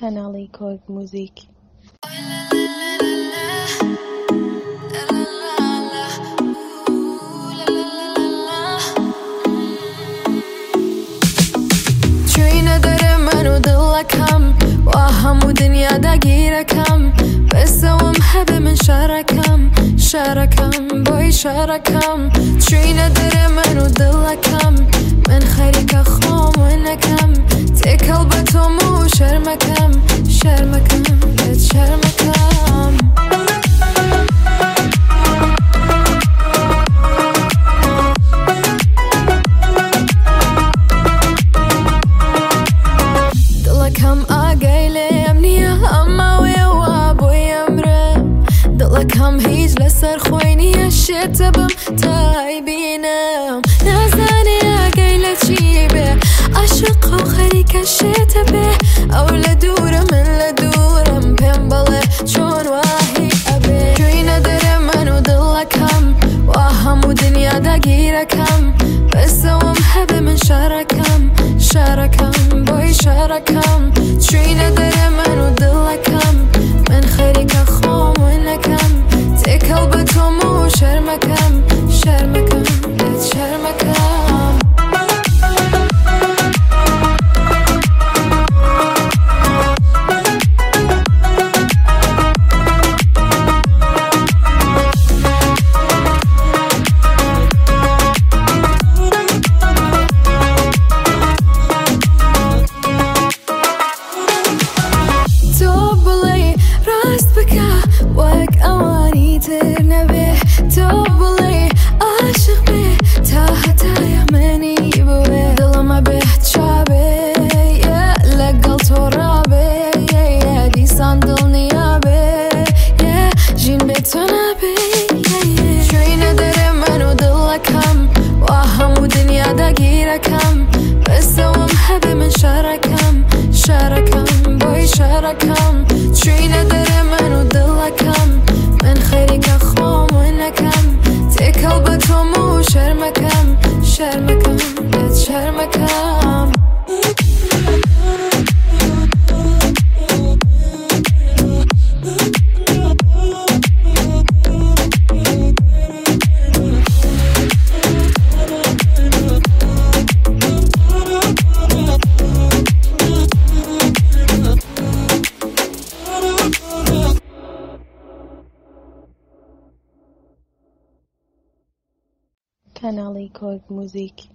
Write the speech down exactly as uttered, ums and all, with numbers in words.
Kanal Kod Musik. جویی نداره منو دلکم و همو دنیا دگیرکم بسوم هبه من شرکم شرکم بای شرکم جویی نداره منو دلکم من خریک خوام و نکم تکل به تو مو شرمکم شرمکم بد شرمکم دلکم آگیلیم نیا اما ویا و بویم رم دلکم هیچ لسر خوی نیا شتبم تای بینم نزنی آگیل چی به عشق و خریک شتبه او لدورم من لدورم پیم بله چون واهی ابه جویی نداره منو دلکم و همو دنیا دگیرکم بسوم هبه من شرکم شرکم بای شرکم جویی نداره منو دلکم من خریک خوام و نکم تکل به تو مو شرمکم شرمکم بد شرمکم وك أواني ترنبه توبلي عاشق به تا حتى يهمني بوه دل ما بهت شابه يا لقل ترابه يا دي صندل نيابه يا جين بتنابه جویی نداره منو دلکم و همو دنیا دگیرکم بسوم هبه من شرکم شرکم بای شرکم جویی نداره منو دلکم من خریک خوام و نکم تکل به تو مو شرمکم شرمکم بد شرمکم Kanal Kod Musik.